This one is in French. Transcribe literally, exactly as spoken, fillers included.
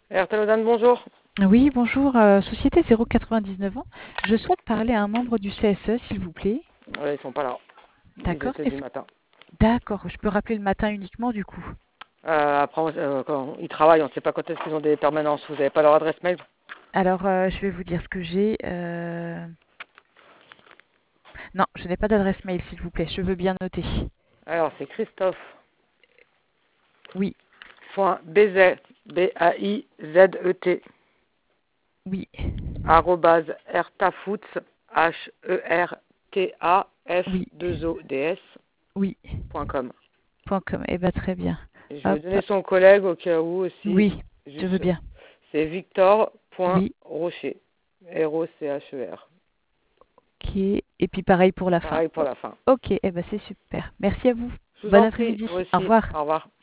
Ertalodan, bonjour. Oui, bonjour, euh, Société zéro quatre-vingt-dix-neuf ans. Je souhaite parler à un membre du C S E, s'il vous plaît. Ouais, ils sont pas là. Ils D'accord. étaient du Est-ce... matin. D'accord, je peux rappeler le matin uniquement du coup. Euh, après, on- euh, quand ils travaillent, on ne sait pas quand est-ce qu'ils ont des permanences. Vous n'avez pas leur adresse mail? Alors, euh, je vais vous dire ce que j'ai. euh, Non, je n'ai pas d'adresse mail, s'il vous plaît. Je veux bien noter. Alors, c'est Christophe. Oui, Point Bizet, B A I Z E T, oui, arrobase ertafoods, H E R T A F oui, deux O D S, oui. point com. Point com. Eh bien, très bien. Et je vais Hop. donner son collègue au cas où aussi. Oui, je veux Juste, bien. c'est Oui, Victor.Rocher. R O C H E R. ok. Et puis pareil pour la fin. Pareil pour O- la fin. Ok, eh ben, c'est super. Merci à vous. Je vous Bon en prie, après-midi. vous Au aussi. revoir. Au revoir.